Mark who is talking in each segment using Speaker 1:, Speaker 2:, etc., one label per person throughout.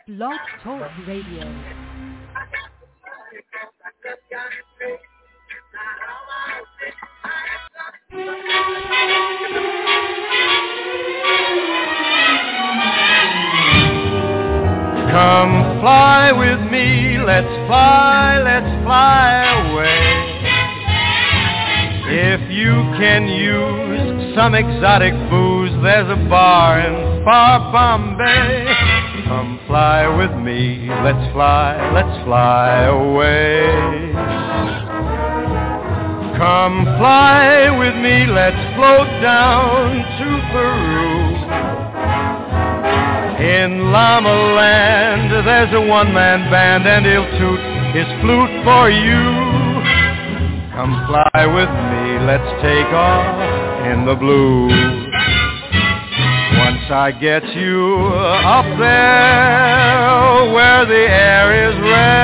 Speaker 1: Blog Talk Radio.
Speaker 2: Come fly with me, let's fly away. If you can use some exotic booze, there's a bar in far Bombay. Come fly with me, let's fly away. Come fly with me, let's float down to Peru. In Llama Land, there's a one-man band, and he'll toot his flute for you. Come fly with me, let's take off in the blue. Once I get you up there, where the air is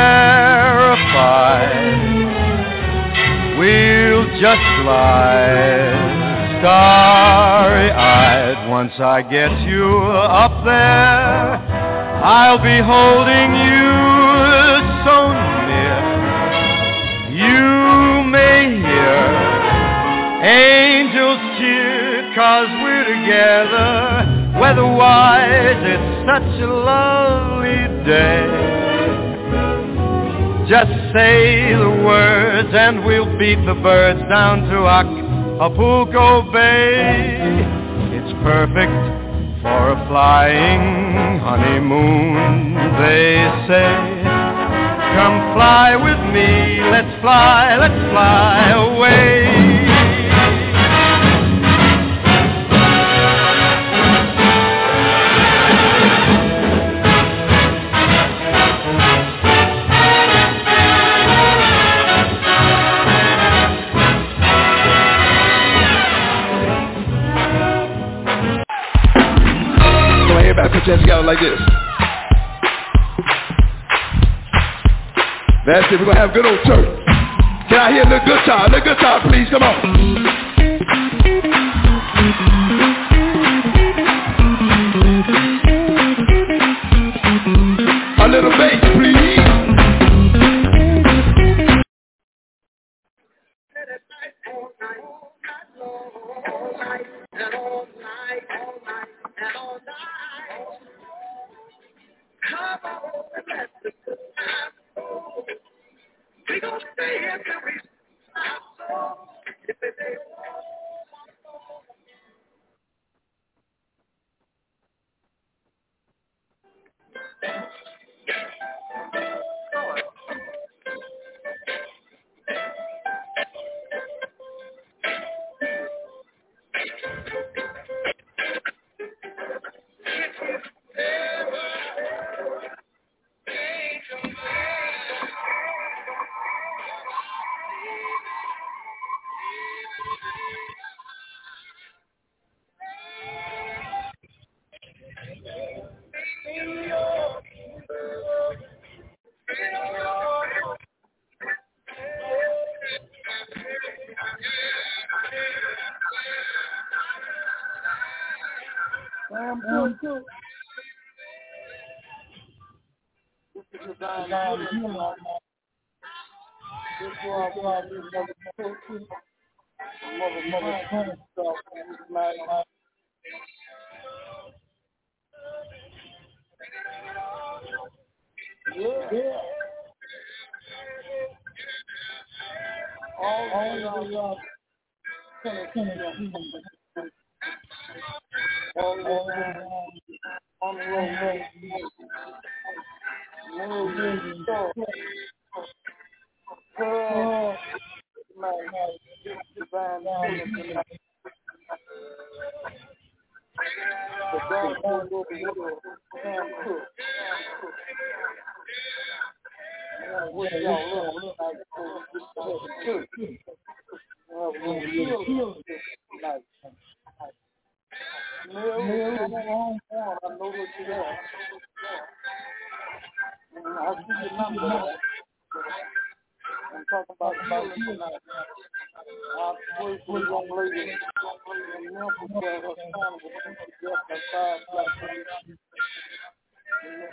Speaker 2: rarefied, we'll just glide starry-eyed. Once I get you up there, I'll be holding you so near. You may hear angels cheer, 'cause we're together. Weather-wise, it's such a lovely day. Just say the words and we'll beat the birds down to Acapulco Bay. It's perfect for a flying honeymoon, they say. Come fly with me, let's fly away.
Speaker 3: Everybody put your hands together like this. That's it, we're going to have a good old church. Can I hear the guitar? The guitar, please, come on. A little bass, please.
Speaker 4: Come on and let the good time go. We gon' stay here till we stop. If it ain't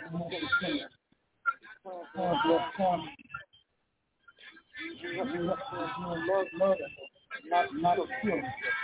Speaker 5: Not a feeling.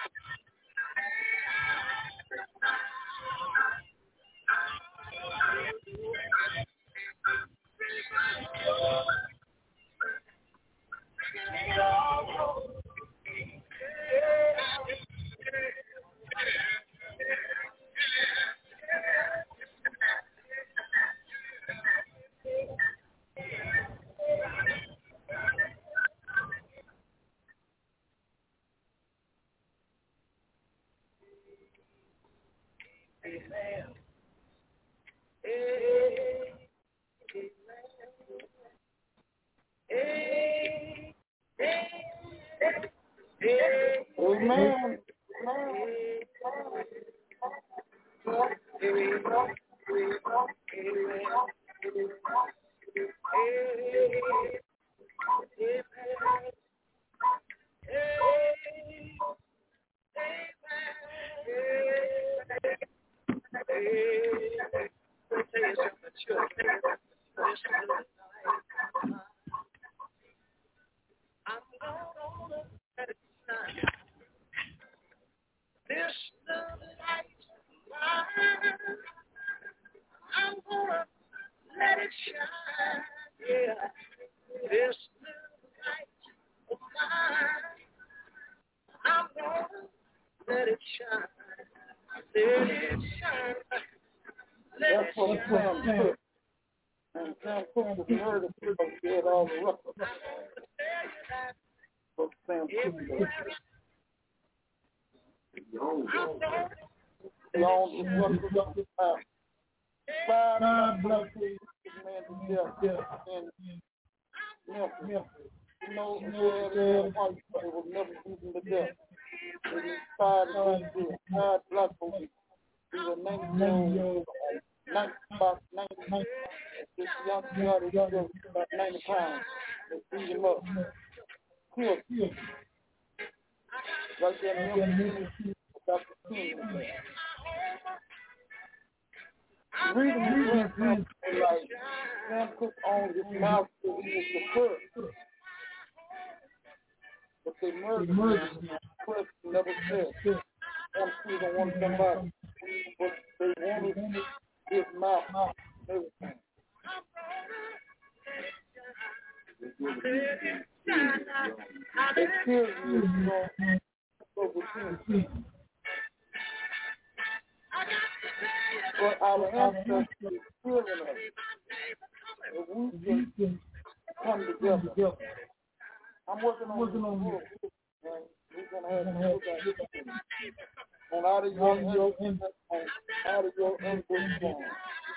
Speaker 5: Amen. That's what Sam took. And Sam Cooke was murdered because he had all the records. But Sam Cooke did. He owned the records of his house. 5 black people man to death in Memphis. No, white people was never beaten to death. They decided to do it. 5 black people. He was 90 years old. About 90. This young guy is about 90 pounds. They beat him up. Killed. Right there in Memphis, Dr. King. The reason he went from like Sam Cooke owned his mouth because he was the first. But they murdered him. Press never said. Sam Cooke don't want somebody. But they wanted his mouth and everything. They killed him over him. But our ancestors killing us. If we can come together. I'm working on the book. We're going to have a book on out of your input form.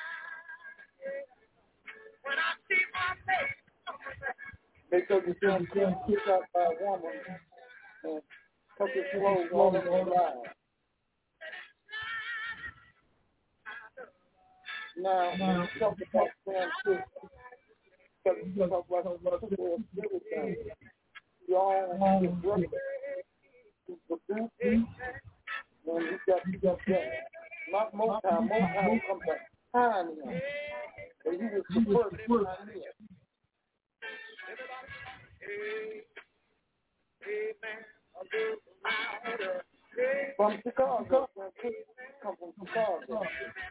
Speaker 5: Because you can't kick out by a woman and took his clothes all in his life. Now, when you talk about Sam Cooke, because you talk about everything, you all get ready to produce it, and you got that. Not Motown. Motown comes back behind him. But he was the first behind him. From Chicago. Come from Chicago.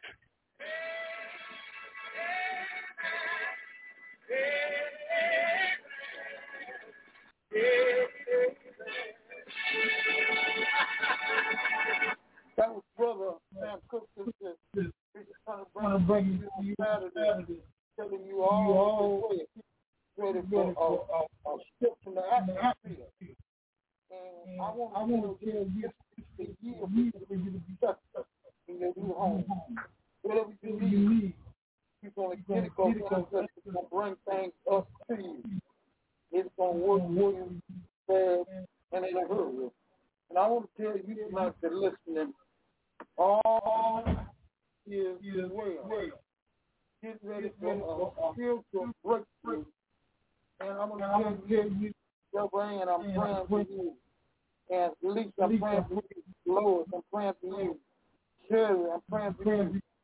Speaker 5: That was brother Sam Cooke. He's trying to bring you Saturday, telling you all ready for a shift in the atmosphere. And I want to tell you the year for you to be stuck in your new home. Whatever you need, you're going to get it because it's going to bring things up to you. It's going to work for you fast and in a hurry. And I want to tell you tonight that listening, all is well. Get ready for a spiritual breakthrough. And I'm going to tell you, and I'm praying for you. And Lisa, I'm praying for you. Lois, I'm praying for you. Shirley, I'm praying for you.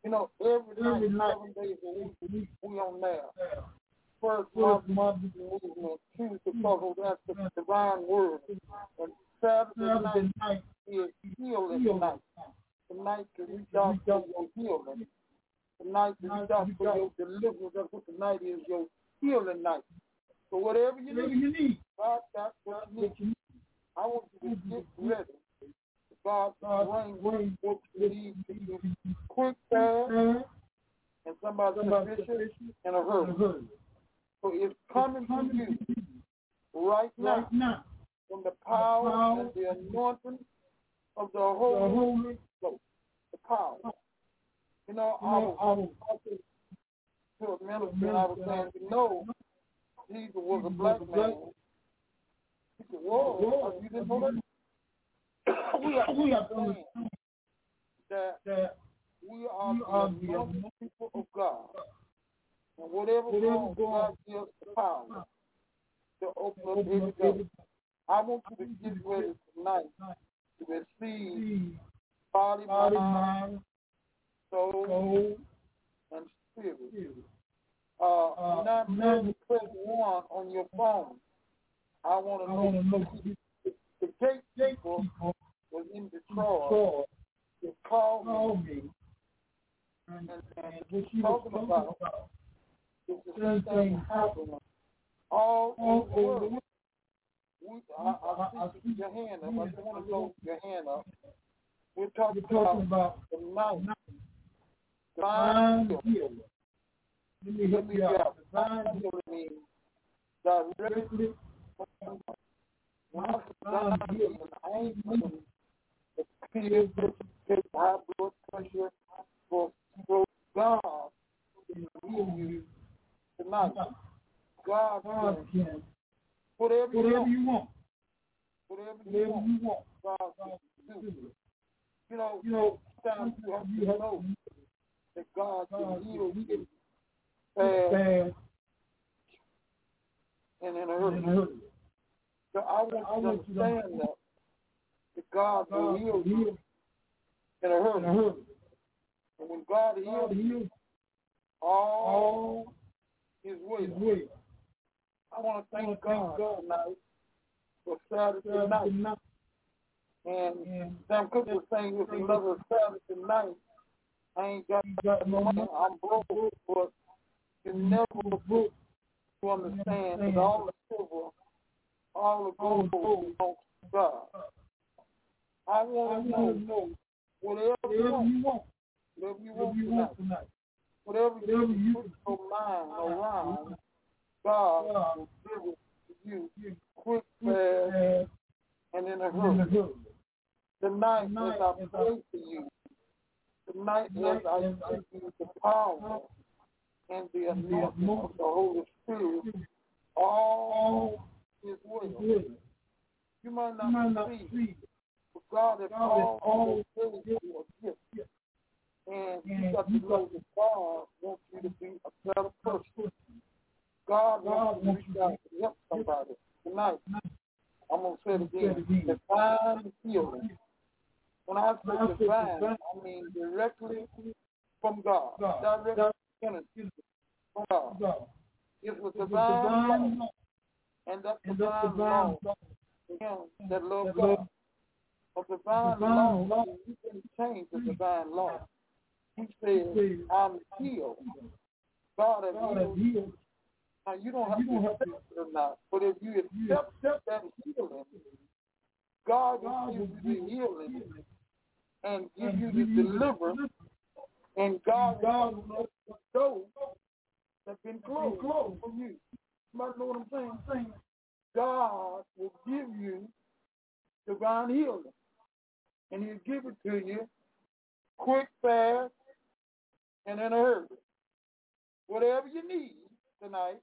Speaker 5: You know, every night, 7 days a week, we on there. First month movement, Tuesday because that's the divine word. And Saturday night is healing night. The night to reach out for your healing. The night to reach out for your deliverance. That's what the night is, your healing night. So whatever you need, God got what you need. I want you to get ready. God bring what you need to you quick, fast, and somebody sufficient in a hurry. So it's coming to you right now from the power and the anointing of the Holy Ghost. The power. You know, I was talking to a minister and I was saying, you know, Jesus was a black man. He said, whoa, you didn't know that? We have to understand that we are the anointed people of God. And whatever God gives the power to open up every door. I want you to get ready tonight to receive body, mind, soul, and spirit. Now, press 1 on your phone. I want to know the gatekeeper was in Detroit. He called me. And what she was talking about is the same thing happening all over the world. I see your hand up. I just want to know your hand up. We're talking about the night. Divine healing. Let me help you out. Divine healing means directly from God. When I say divine healing, I ain't meaning the pills, high blood pressure, for God can heal you tonight. God can. Whatever you want. Whatever you want. God can do it. You know, sometimes you have to know that God can heal you fast and in a hurry. So I want you to understand that God will heal you in a hurry. And when God heals all His ways, I want to thank God tonight for Saturday night. And Sam Cook was saying it's another Saturday night. I ain't got no money. I'm broke, but it's never broke to understand that all the silver, all the gold belongs to God. I want to know whatever you want. Whatever you want tonight. Whatever you put your mind around, God will give it to you quick, fast, and in a hurry. Tonight, as I pray for you, tonight, as I give you the power and the anointing of the Holy Spirit, all is well. You might not see, but God has always given you a gift. And you got to know that God wants you to be a better person. God wants you to reach out to help somebody. Tonight, I'm going to say it again. Divine healing. When I say divine, I mean directly from God. Directly from God. It's a divine law. And that's divine law. Him that loves God. A divine law, you can change the divine law. He says, I'm healed. God has healed. Now, you don't have to accept it or not, but if you accept that healing, God will give you the healing and give you the deliverance, and God will open the door that's been closed for you. You might know what I'm saying? God will give you divine healing, and He'll give it to you quick, fast, and in a hurry. Whatever you need tonight,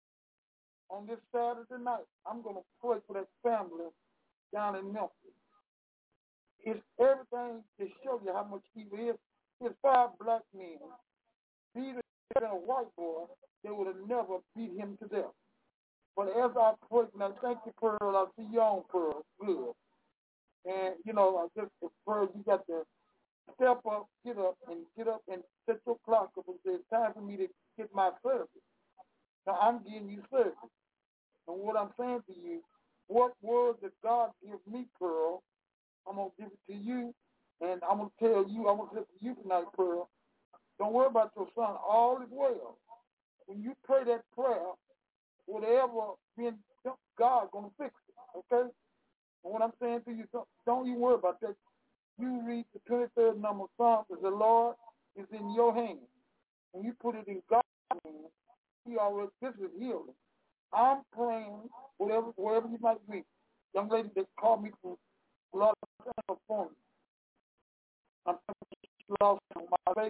Speaker 5: on this Saturday night, I'm going to pray for that family down in Memphis. It's everything to show you how much evil is. There's 5 black men. If he'd been a white boy, they would have never beat him to death. But as I pray, now thank you, Pearl. I see you on, Pearl. Good. And, you know, I just, Pearl, you got the step up, get up and set your clock up and say it's time for me to get my service. Now I'm giving you service. And what I'm saying to you, what word that God gives me, Pearl, I'm going to give it to you, and I'm going to tell you, I'm going to say to you tonight, Pearl, don't worry about your son. All is well. When you pray that prayer, whatever been, God's going to fix it, okay? And what I'm saying to you, don't you worry about that. You read the 23rd number of Psalms, the Lord is in your hands. When you put it in God's hands, He already, this is healing. I'm praying, wherever you might be. Young lady that called me from a lot of California. I'm lost my baby.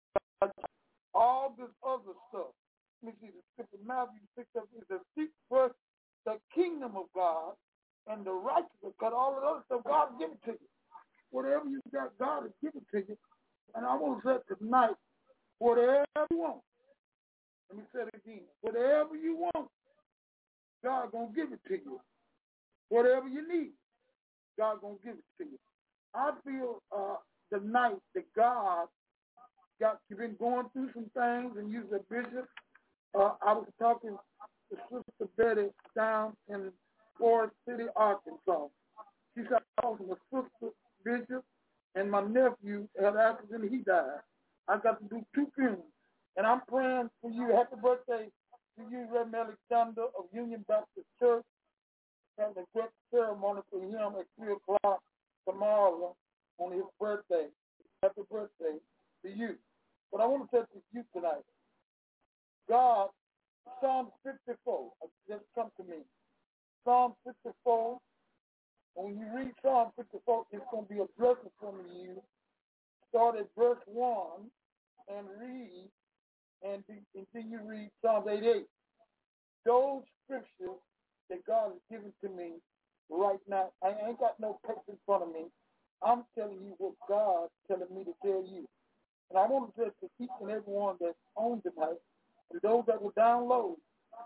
Speaker 5: All this other stuff. Let me see the scripture. Matthew 6 is the seek first the kingdom of God and the righteousness of God. All the other stuff, God will give it to you. Whatever you got, God will give it to you. And I want to say tonight, whatever you want. Let me say it again. Whatever you want, God going to give it to you. Whatever you need, God going to give it to you. I feel tonight that God you've been going through some things, and you're a bishop. I was talking to Sister Betty down in Forest City, Arkansas. She said I was a sister bishop, and my nephew had accident, he died. I got to do 2 funerals. And I'm praying for you. Happy birthday to you, Reverend Alexander of Union Baptist Church. Having a great ceremony for him at 3 o'clock tomorrow on his birthday. Happy birthday to you. But I want to say to you tonight, God, Psalm 54, just come to me. Psalm 54, and when you read Psalm 54, it's going to be a blessing from you. Start at verse 1 and read, and then you read Psalm 88. Those scriptures that God has given to me right now, I ain't got no text in front of me. I'm telling you what God's telling me to tell you. And I want to say to each and every one that's on tonight, and those that will download,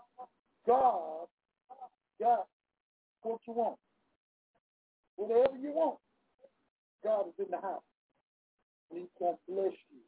Speaker 5: God got what you want. Whatever you want, God is in the house. And He's going to bless you.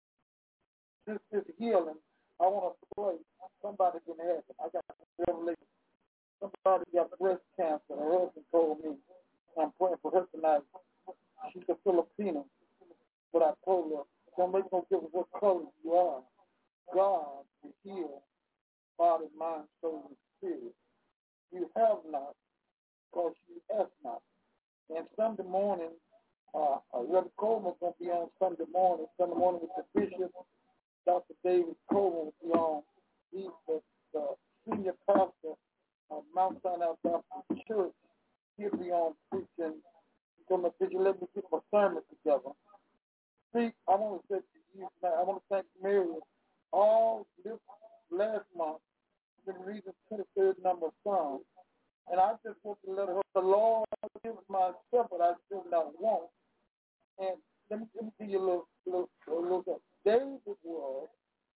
Speaker 5: Since this healing, I want to pray. Somebody can have it. I got revelation. Somebody got breast cancer. Her husband told me. I'm praying for her tonight. She's a Filipino. But I told her, don't make no difference what color you are. God will heal body, mind, soul, and spirit. You have not because you ask not. And Sunday morning, Reverend Coleman's going to be on Sunday morning with the bishop. Dr. David Coleman will be on. He's the senior pastor of Mount Sinai Baptist Church. He'll be on preaching. Did you let me get my sermon together? See, I want to say to you tonight, I want to thank Mary. All this last month, I've been reading 23rd number of Psalms. And I just want to let her, the Lord gives my shepherd I still not want. And let me give you a little bit. David was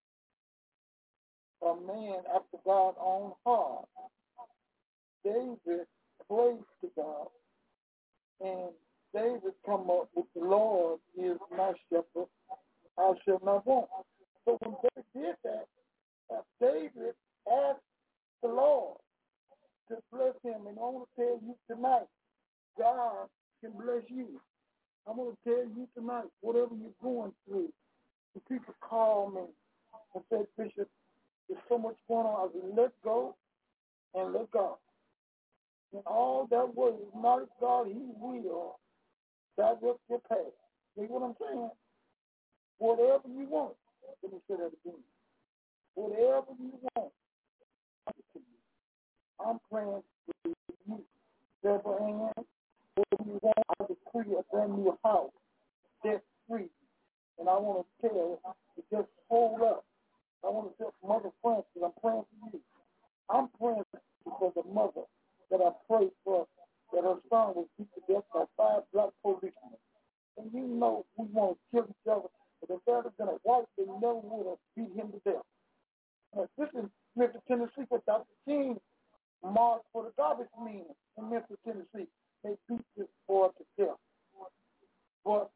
Speaker 5: a man after God's own heart. David prayed to God, and David come up with the Lord is my shepherd, I shall not want. So when David did that, David asked the Lord to bless him. And I want to tell you tonight, God can bless you. I want to tell you tonight, whatever you're going through, the people call me and say, Bishop, there's so much going on. I said, let go and let God. And all that word is not God, He will direct your path. See what I'm saying? Whatever you want. Let me say that again. Whatever you want, I'll give it to you. I'm praying for you. Abraham, whatever you want, I decree a brand new house, debt free. And I want to tell you to just hold up. I want to tell Mother Francis, I'm praying for you. I'm praying for the mother that I prayed for, that her son was beat to death by 5 black policemen. And you know we want to kill each other. But if there had been a white, they never would have beat him to death. Now, this is Memphis, Tennessee, where Dr. King marched for the garbage men in Memphis, Tennessee. They beat this boy to death. But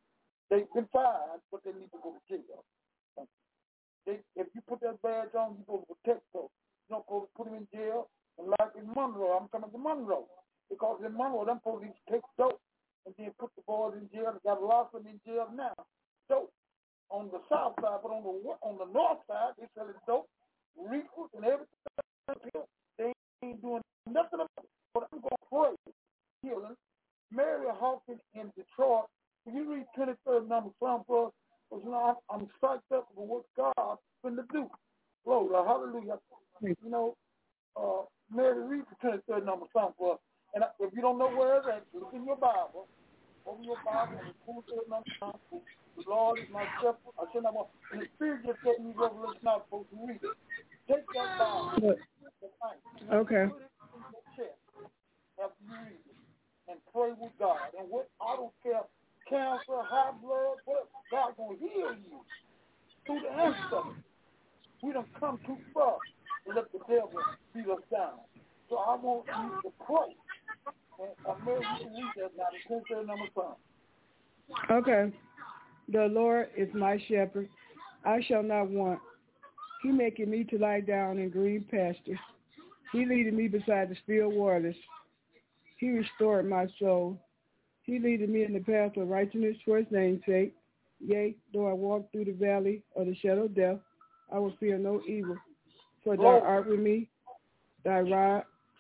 Speaker 5: They've been fired, but they need to go to jail. If you put that badge on, you're supposed to protect them. You're not supposed to put them in jail. And like in Monroe, I'm coming to Monroe. Because in Monroe, them police take dope and then put the boys in jail. They got a lot of them in jail now. Dope on the south side, but on the north side, they selling dope, recruits, and everything. They ain't doing nothing about it. But I'm going to pray. Healing. Mary Hawkins in Detroit. When you read 23rd number Psalm for us, because you know I'm psyched up for what God's going to do. Glory, hallelujah. You know, Mary, read the 23rd number Psalm for us. And if you don't know where it's at, look in your Bible. Open your Bible and the 23rd number Psalm. The Lord is my shepherd. I should not want. And the Spirit just gave me revelation. Not supposed to read it. Take that Bible.
Speaker 6: Okay.
Speaker 5: Put it in your chest after you read it, and pray with God. And what I don't care. Cancer, high blood, whatever. God's going to heal you through the ancestors. We done come too far to let the devil beat us down. So I want you to pray. And Mary, you can read that now, the 23rd number Psalm.
Speaker 6: Okay. The Lord is my shepherd. I shall not want. He maketh me to lie down in green pastures. He leadeth me beside the still waters. He restored my soul. He leadeth me in the path of righteousness for his name's sake. Yea, though I walk through the valley of the shadow of death, I will fear no evil. For thou art with me, thy rod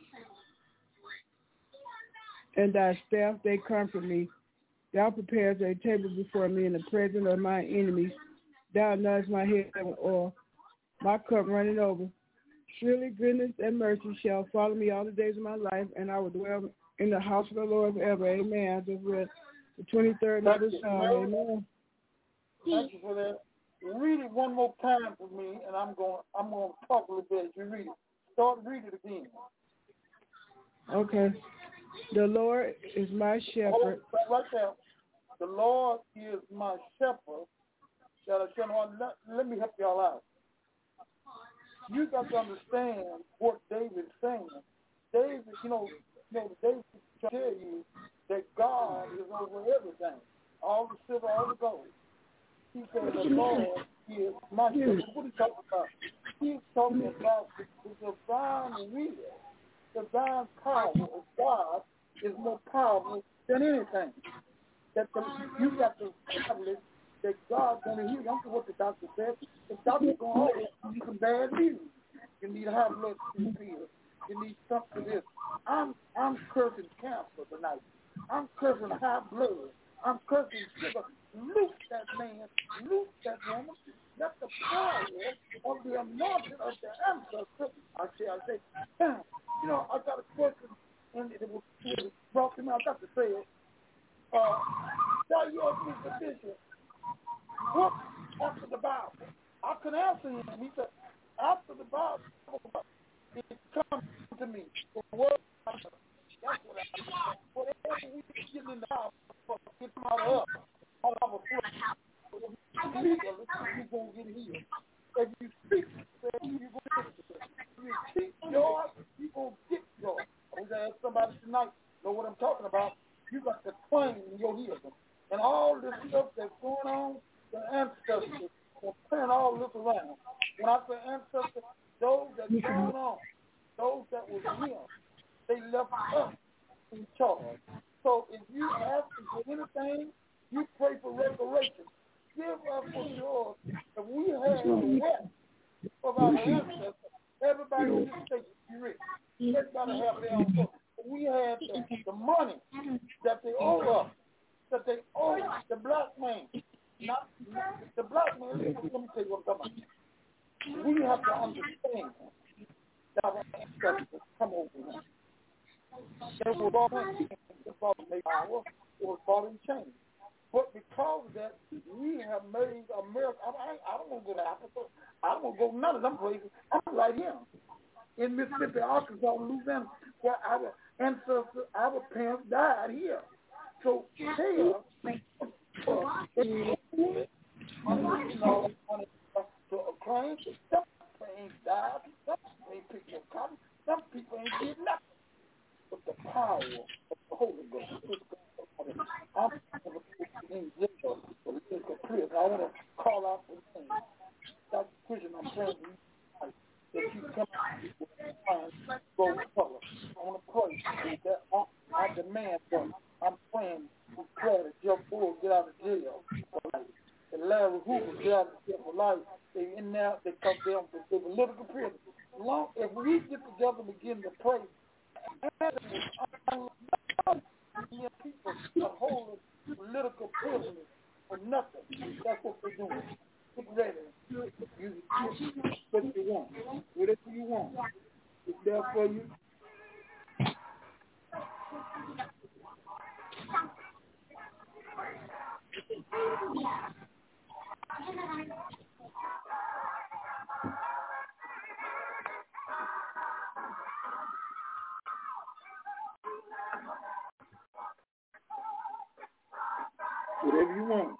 Speaker 6: and thy staff, they comfort me. Thou preparest a table before me in the presence of my enemies. Thou anointest my head with oil. My cup runneth over. Surely goodness and mercy shall follow me all the days of my life, and I will dwell in the house of the Lord forever. Amen. I just read the 23rd of the Psalm. Amen.
Speaker 5: Thank you for that. Read it one more time for me, and I'm going to talk a little bit as you read it. Start reading it again.
Speaker 6: Okay. The Lord is my shepherd.
Speaker 5: Right there. The Lord is my shepherd. Let me help y'all out. You got to understand what David's saying. David, David tell you that God is over everything, all the silver, all the gold. He said the Lord is my shepherd. What are you talking about? He's talking about the divine will, the divine power of God is more powerful than anything. You got to establish that God's going to heal you. I don't care what the doctor says. The doctor's going to always give you some bad news. You need high blood pressure. You need something this. I'm cursing cancer tonight. I'm cursing high blood. I'm cursing sugar. Loose that man. Loose that woman. Let the power of the anointing of the ancestor. I say, I got a question, and it was brought to me. I got to say it. Tell you as Mr. Bishop, what after the Bible? I could answer him. He said, after the Bible, it comes to me. The word, that's what I mean. Whatever we get in the Bible, get them out of us, out of our flesh. If you speak, you're going to get healed. If you speak, you're going to get it. If you speak joy, you're going to get joy. I was going to ask somebody tonight, know what I'm talking about. You got to claim your healing. And all this stuff that's going on, the ancestors will turn all this around. When I say ancestors, those that going on, those that was here, they left us in charge. So if you ask for anything, you pray for restoration. Give us what's yours. If we had the wealth of our ancestors, everybody in this state is rich. Everybody have their own book. We had the money that they owe us, that they owe the black man. Not the black man. Let me tell you what I'm talking about. We have to understand that our ancestors come over here. They were brought in power, it was brought in change. But because of that, we have made America. I don't want to go to Africa. I don't want to go none of them places. I'm right here in Mississippi, Arkansas, Louisiana, where our ancestors, our parents died here. So here, to a claim, some people ain't died, some people ain't picked up cotton, some people ain't did nothing. But the power of the Holy Ghost is I'm in jail for political prison. I want to call out for names. Dr. Christian, I'm praying for you tonight that you come out with fine gold color. I want to pray that I demand that I'm praying for prayer that Jeff Bull get out of jail for life. And Larry Hoover get out of jail for life. They in there because they're political prison. Long if we get together and begin to pray, people are holding political prisoners for nothing. That's what they're doing. Get ready. You what you want. Whatever you want. It's there for you. Whatever you want.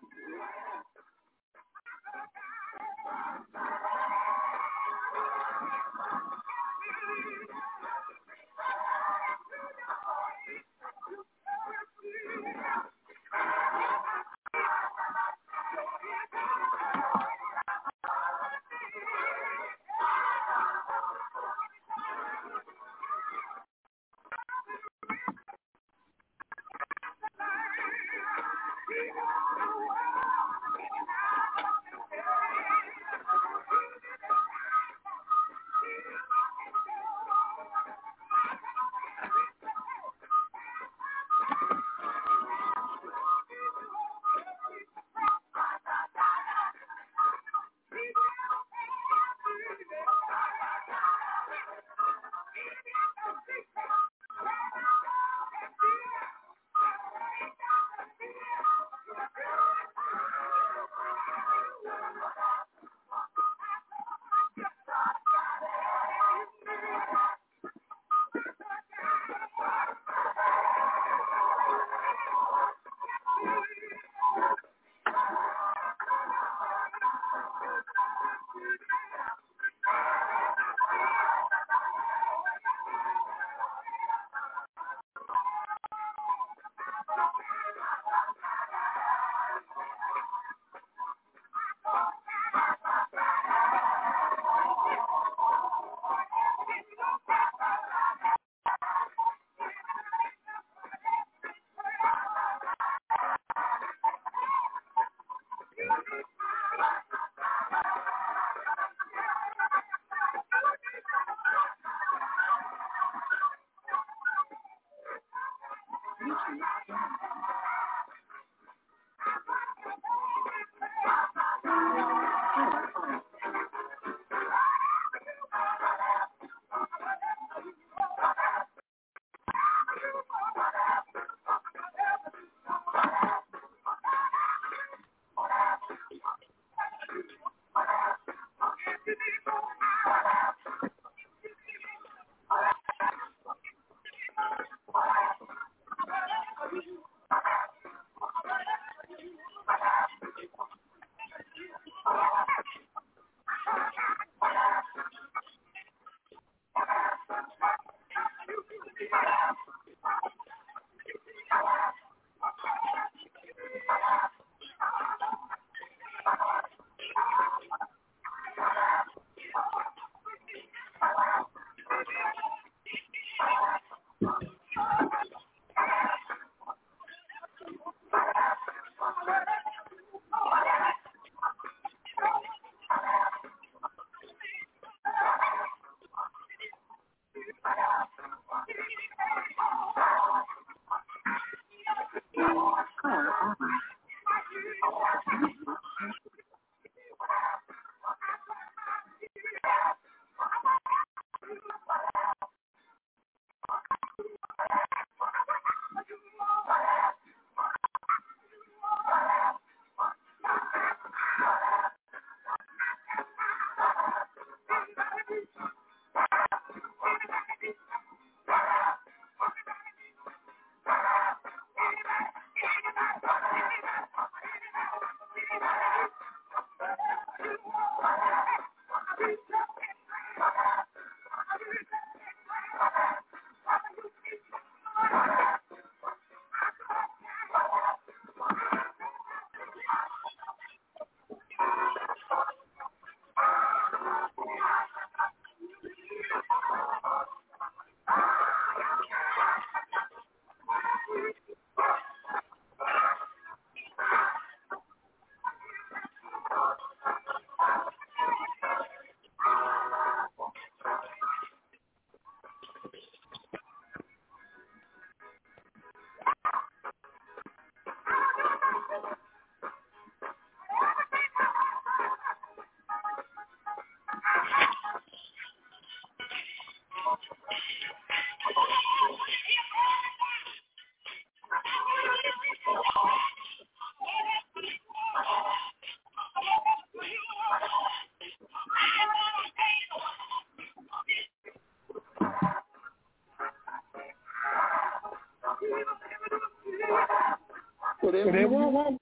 Speaker 5: Whatever you want.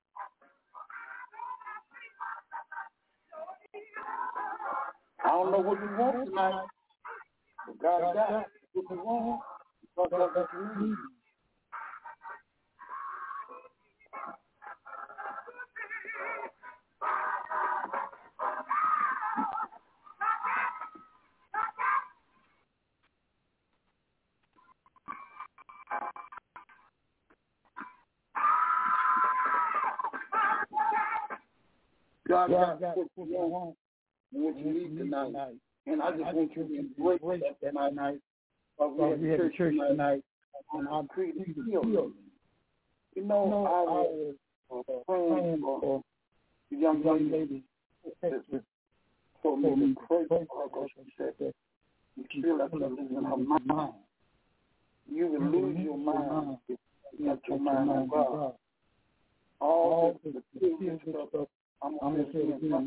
Speaker 5: I don't know what you want tonight, but God got what you want. God got what you need. God got what you want and what you need tonight. And I just want you to embrace that tonight. We had church tonight, and I'm creating healing. You know, I was praying for the young lady that told me to pray for her because she said that you feel like you're losing her mind. You will lose your mind if you have your mind on God. All the serious stuff, I'm going to say it again,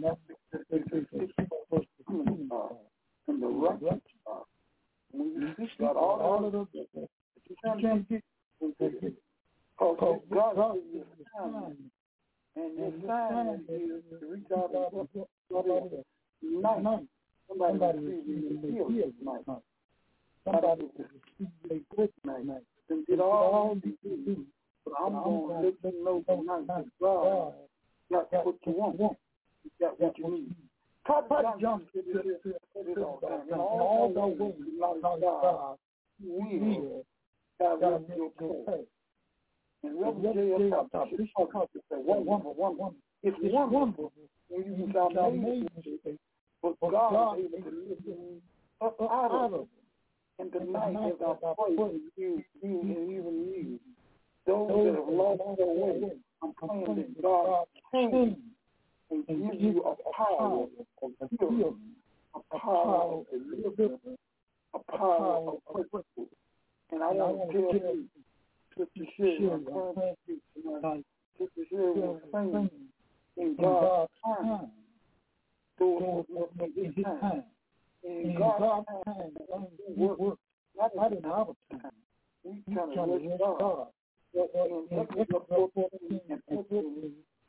Speaker 5: from the righteous God. When you seek God, all of those things, you can't get because God gives you a sign. And your sign is to reach out and God is tonight. Somebody is healed tonight. Somebody is speaking good tonight. And did all you do. But I'm going to let you know tonight that God got what you want. You got what you need. Papa John said it all the time. In all the ways, God will direct your course. And Reverend J.L. Top, this is wonderful. It's wonderful when you can amazing, but God is able to lift you up out of it. And tonight, as I pray, you and even you, those that have lost their way, I'm praying that God can and give you a power of healing, a power of deliverance, a power of purpose. And I want to tell you, Sister Sherry, I'm praying for you tonight. Sister Sherry was saying, in God's time, those who work in His time. In God's time, we work, not in our time. We try to rush God. In Exodus 14 and 15,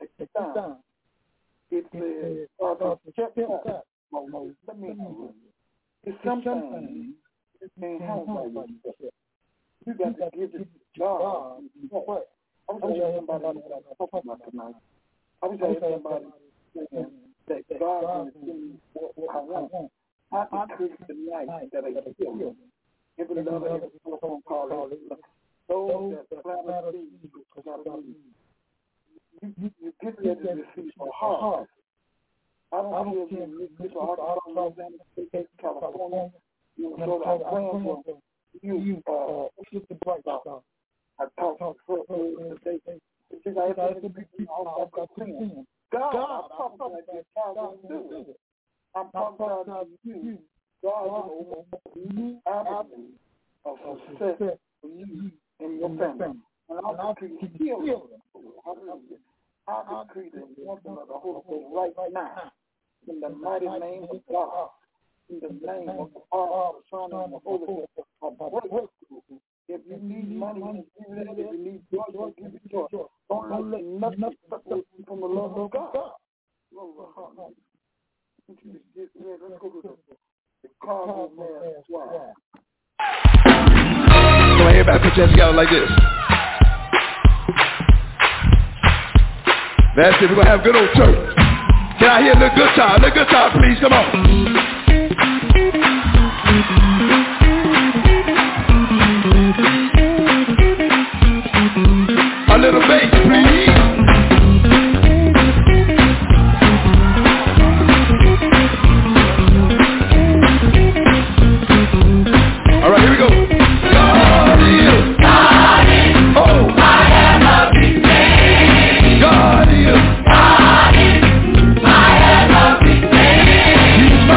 Speaker 5: it says, Father, check this out. Let me know. It's something you can't have by yourself. You got to give it to God. I was going to hear somebody talking about tonight. I was going to hear somebody saying that God is giving me what I want. I decree tonight that I heal you. Every other phone call is those that plant a seed because I believe. You get ready to receive a harvest. I don't care if you receive a harvest from California. You know, so I'm praying for you. Sister Bright. I talked to her today. She's like, God, I'm talking about that child will do it. I'm talking about you. God will open a new avenue of success for you and your family. And I'll decree healing. I'll decree the anointing of the Holy Ghost right now. In the mighty name of God. In the name of the Father, the Son, and the Holy Ghost. If you need money, give it. If you need joy, give it joy. Don't let nothing separate you from the love of God. Let's go to the Carnival Man Swag.
Speaker 3: So everybody put your hands together like this. That's it. We're going to have good old church. Can I hear the good time? The good time, please. Come on. A little bass, please. All right, here we go. God is. God is. Oh, I am a big man. God is. God is. I am a big man.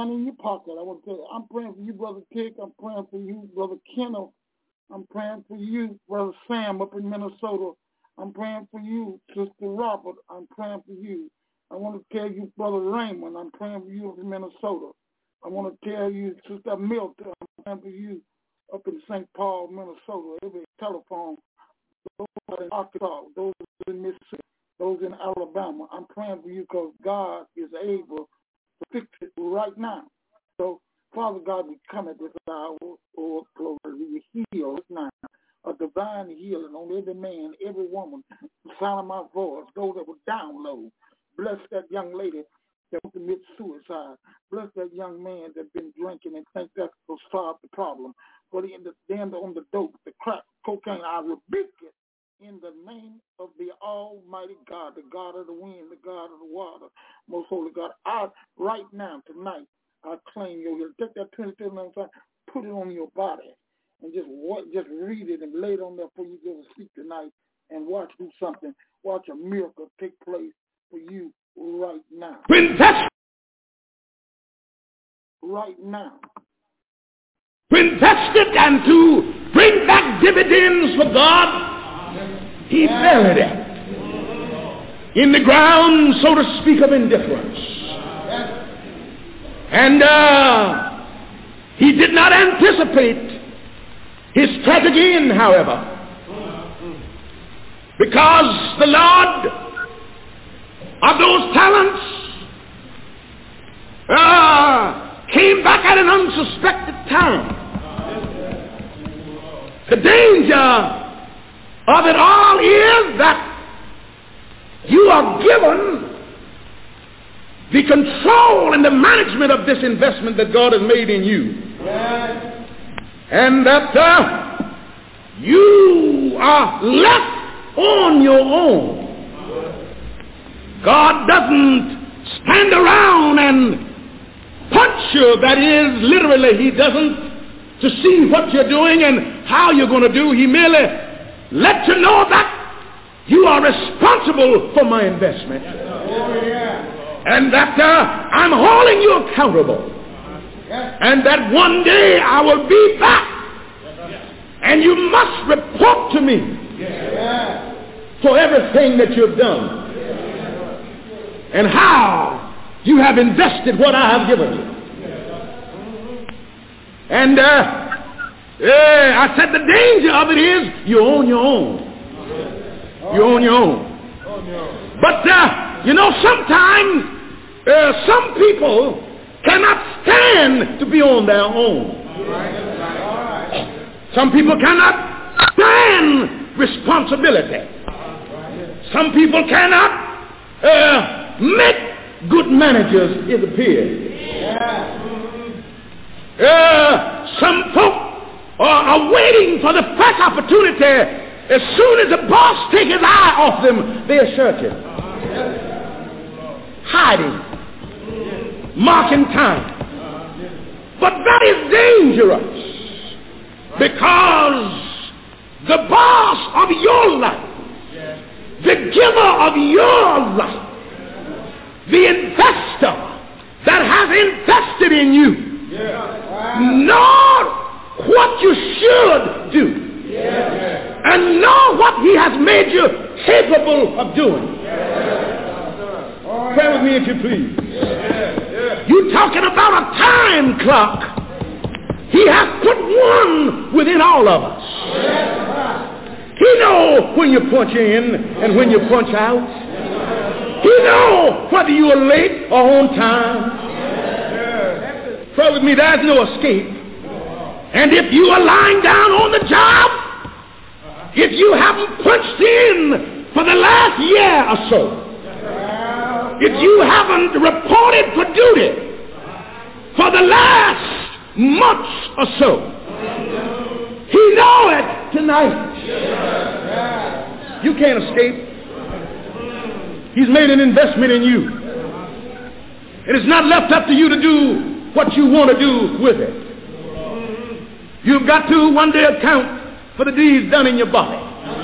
Speaker 5: money in your pocket. I want to tell you, I'm praying for you, Brother Tick. I'm praying for you, Brother Kenneth. I'm praying for you, Brother Sam up in Minnesota. I'm praying for you, Sister Robert. I'm praying for you. I want to tell you, Brother Raymond. I'm praying for you up in Minnesota. I want to tell you, Sister Milton. I'm praying for you up in St. Paul, Minnesota. Every telephone. Those in Arkansas, those in Mississippi, those in Alabama. I'm praying for you because God is able to fix it right now. So, Father God, we come at this hour, oh, glory, we heal now. A divine healing on every man, every woman, the sound of my voice, those that will download. Bless that young lady that will commit suicide. Bless that young man that's been drinking and think that will solve the problem. But in the damn on the dope, the crack, cocaine, I rebuke it in the name of the Almighty God, the God of the wind, the God of the water, most holy God. Right now, tonight, I claim your healing. Take that 27 time, put it on your body, and just read it and lay it on there before you go to sleep tonight, and watch do something. Watch a miracle take place for you right now. Right now.
Speaker 3: To invest it and to bring back dividends for God, he buried it in the ground, so to speak, of indifference. And he did not anticipate his tragic end, however, because the Lord of those talents came back at an unsuspected time. The danger of it all is that you are given the control and the management of this investment that God has made in you. And that you are left on your own. God doesn't stand around and punch you. That is, literally, he doesn't to see what you're doing and how you're going to do. He merely lets you know that you are responsible for my investment. And that I'm holding you accountable. And that one day I will be back. And you must report to me for everything that you've done. And how you have invested what I have given you. And I said the danger of it is you're on your own. You're on your own. But, sometimes some people cannot stand to be on their own. Some people cannot stand responsibility. Some people cannot make good managers, it appears. Some folk are waiting for the first opportunity. As soon as the boss takes his eye off them, they're searching, hiding, marking time. But that is dangerous, because the boss of your life, the giver of your life, the investor that has invested in you, know what you should do, and know what he has made you capable of doing. Pray with me if you please. You're talking about a time clock. He has put one within all of us. He knows when you punch in and when you punch out. He knows whether you are late or on time. Pray with me, there's no escape. And if you are lying down on the job, if you haven't punched in for the last year or so, if you haven't reported for duty for the last month or so, he knows it tonight. You can't escape. He's made an investment in you. And it's not left up to you to do what you want to do with it. You've got to one day account for the deeds done in your body.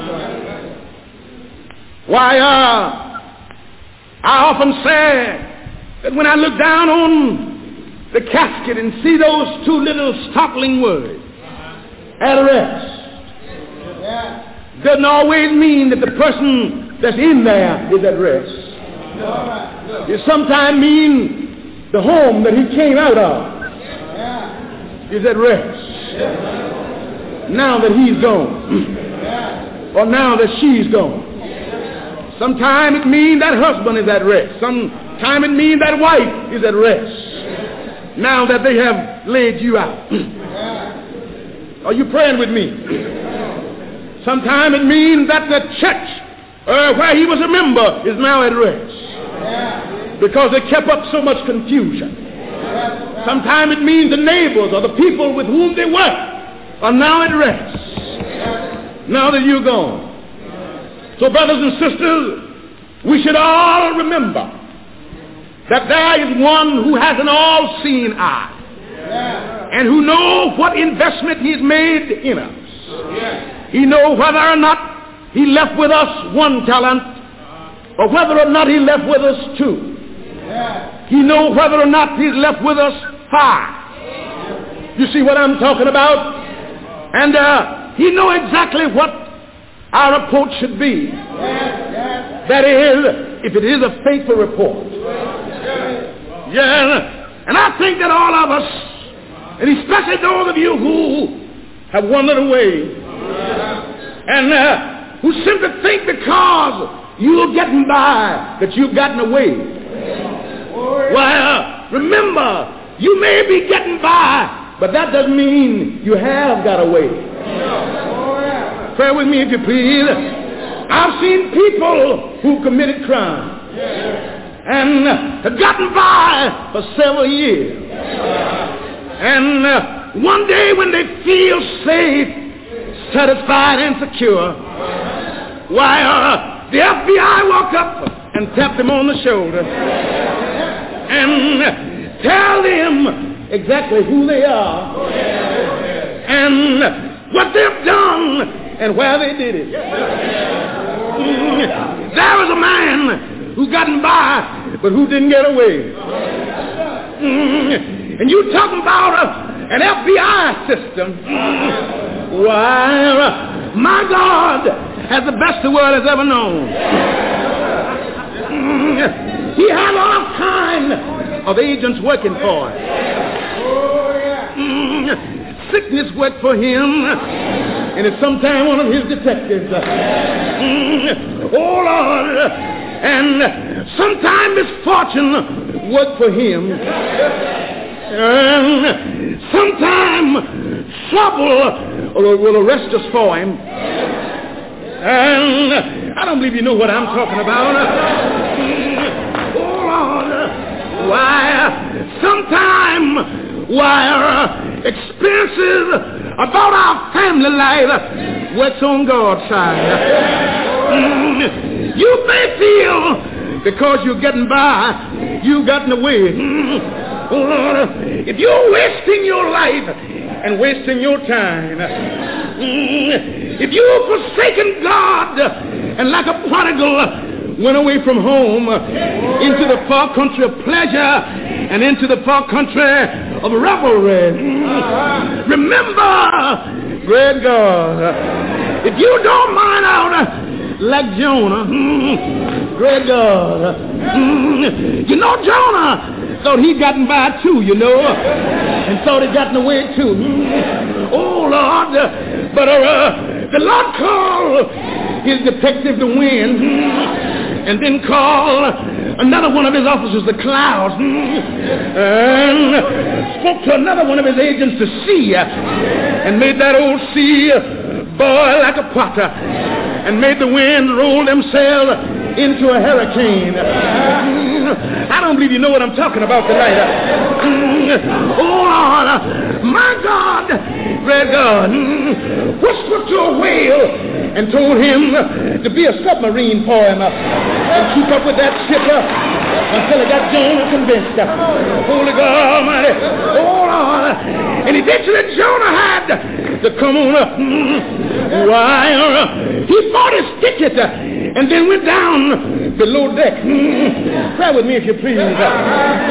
Speaker 3: Why, I often say that when I look down on the casket and see those two little startling words, at rest, doesn't always mean that the person that's in there is at rest. It sometimes means the home that he came out of is at rest. Now that he's gone, or now that she's gone. Sometimes it means that husband is at rest. Sometimes it means that wife is at rest. Now that they have laid you out. Are you praying with me? Sometimes it means that the church where he was a member is now at rest. Because they kept up so much confusion. Sometimes it means the neighbors or the people with whom they work are now at rest. Now that you're gone. So brothers and sisters, we should all remember that there is one who has an all-seeing eye and who knows what investment he's made in us. He knows whether or not he left with us 1 talent or whether or not he left with us 2. He knows whether or not he's left with us 5. You see what I'm talking about? And he knows exactly what our report should be. That is, if it is a faithful report. Yeah, and I think that all of us, and especially those of you who have wandered away, and who simply think because you're getting by that you've gotten away. Well, remember, you may be getting by, but that doesn't mean you have got away. Pray with me if you please. I've seen people who committed crime and have gotten by for several years. And one day when they feel safe, satisfied, and secure, why, the FBI walk up and tap them on the shoulder and tell them exactly who they are and what they've done and where they did it. There was a man who gotten by, but who didn't get away. And you talking about an FBI system. Why, my God has the best the world has ever known. He had all kinds of agents working for him. Sickness worked for him, and it's sometimes one of his detectives. Oh, Lord. And sometimes misfortune worked for him. And sometimes trouble will arrest us for him. And I don't believe you know what I'm talking about. Oh, Lord. Why, sometimes, experiences about our family life works on God's side. You may feel because you're getting by, you've gotten away. If you're wasting your life and wasting your time, if you're forsaking God and like a prodigal went away from home into the far country of pleasure and into the far country of revelry, remember, great God, if you don't mind out like Jonah, great God, you know Jonah thought he'd gotten by too, you know, and thought he'd gotten away too. Oh, Lord, but the Lord called his detective to win, and then called another one of his officers, the clouds, and spoke to another one of his agents, the sea, and made that old sea boil like a potter, and made the winds roll themselves into a hurricane. I don't believe you know what I'm talking about tonight. Oh, Lord, my God, great God, whispered to a whale and told him to be a submarine for him and keep up with that ship until he got Jonah convinced. Holy God Almighty. Oh, Lord. And eventually Jonah had to come on up. Why? He bought his ticket and then went down below deck. Pray with me if you please.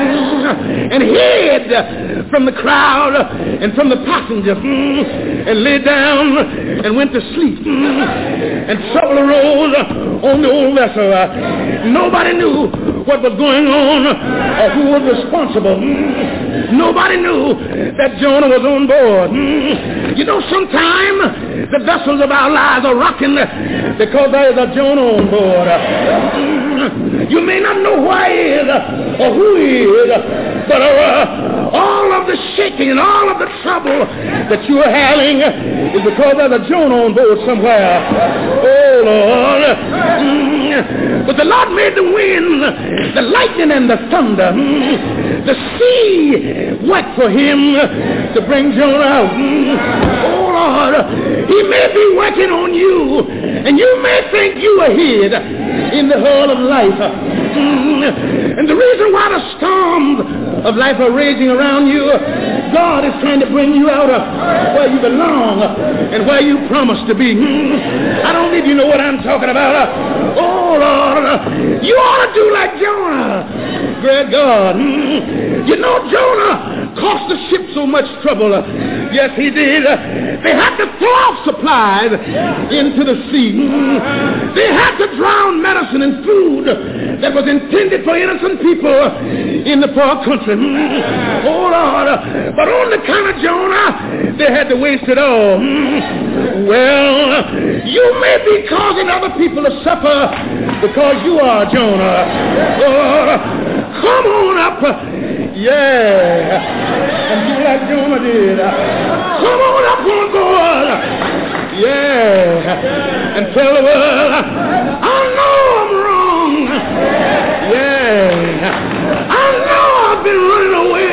Speaker 3: and hid from the crowd and from the passengers and lay down and went to sleep. And trouble arose on the old vessel. Nobody knew what was going on or who was responsible. Nobody knew that Jonah was on board. You know, sometimes the vessels of our lives are rocking because there is a Jonah on board. You may not know who he is or who he is, but all of the shaking and all of the trouble that you are having is because there's a Jonah on board somewhere. Oh, Lord. But the Lord made the wind, the lightning, and the thunder, the sea wet for him to bring Jonah out. Oh, Lord, he may be working on you, and you may think you are hid in the hull of life. And the reason why the storms of life are raging around you, God is trying to bring you out of where you belong and where you promised to be. I don't need you know what I'm talking about. Oh, Lord, you ought to do like Jonah. Great God. You know, Jonah cost the ship so much trouble. Yes, he did. They had to throw off supplies into the sea. They had to drown medicine and food that was intended for innocent people in the far country. Oh, Lord. But on the count of Jonah, they had to waste it all. Well, you may be causing other people to suffer because you are Jonah. Come on up. Yeah. And do like Jonah did. Come on up on board. Yeah. And tell the world, I know I'm wrong. Yeah. I know I've been running away.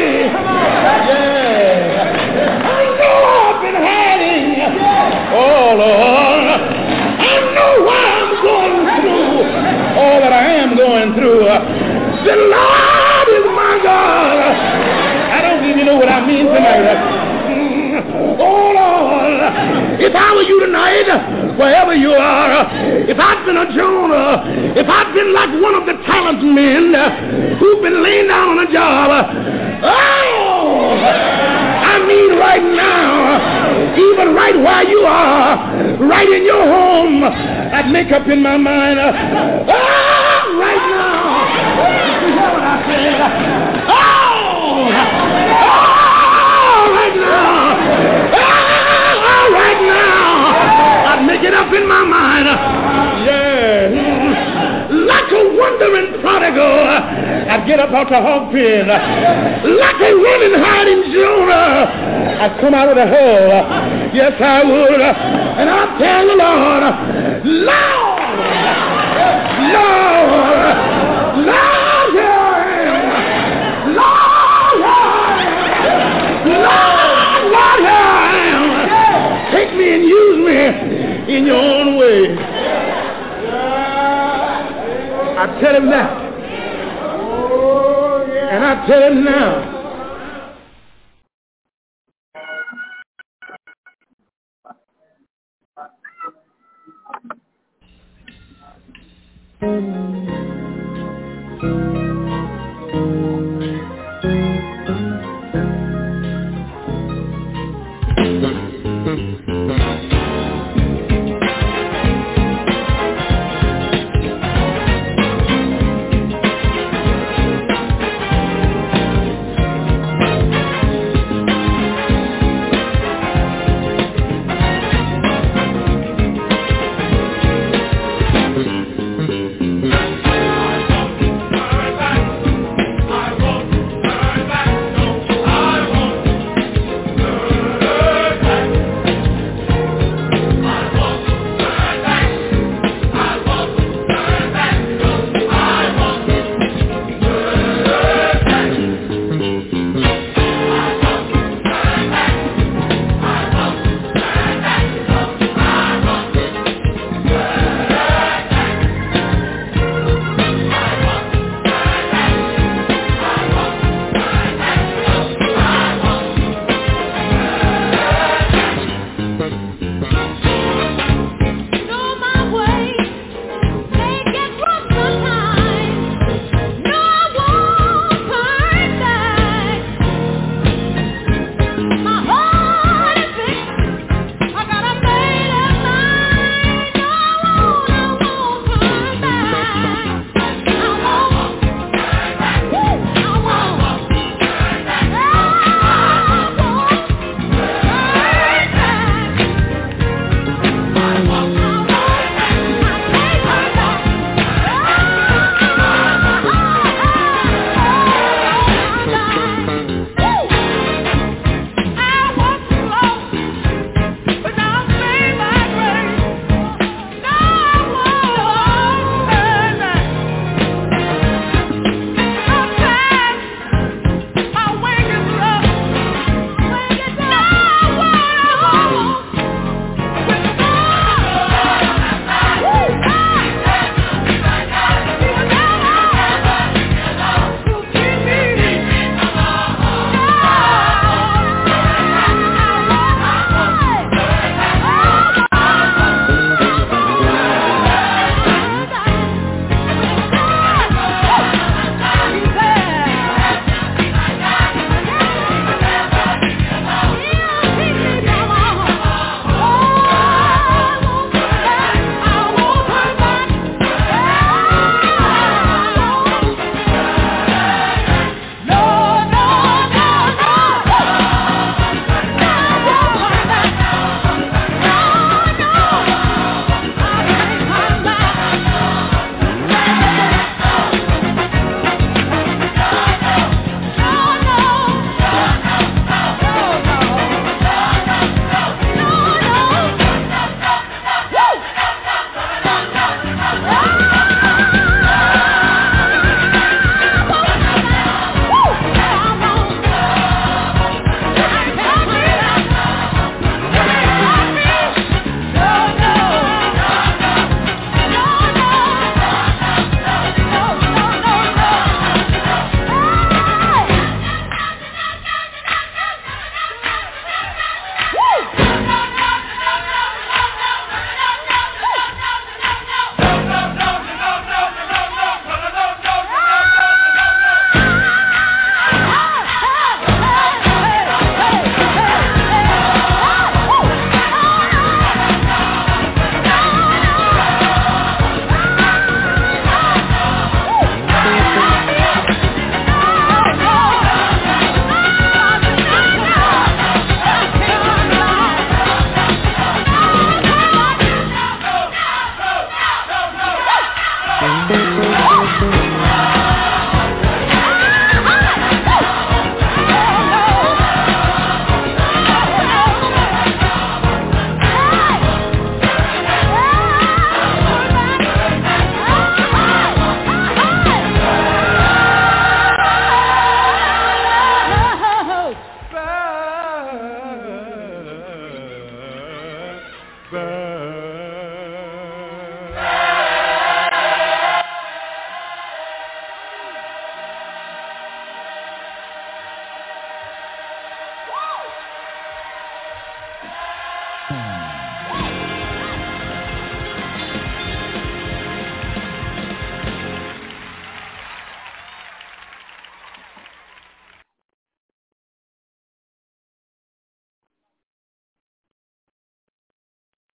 Speaker 3: Yeah. I know I've been hiding. Oh, Lord. I know why I'm going through all that I am going through. The Lord is my God. I don't even know what I mean tonight. Oh, Lord, if I were you tonight, wherever you are, if I'd been a Jonah, if I'd been like one of the talent men who've been laying down on a job, I mean right now, even right where you are, right in your home, I'd make up in my mind, right now, you hear what I said? Right now, right now, I'd make it up in my mind, yeah, like a wandering prodigal, I'd get up out the hog pen, like a running hiding Jonah, I'd come out of the hole, yes I would, and I'd tell the Lord, Lord, Lord, Lord, here I am, Lord, Lord, here I am, take me and use me in your own way. I tell him that. And I tell him now.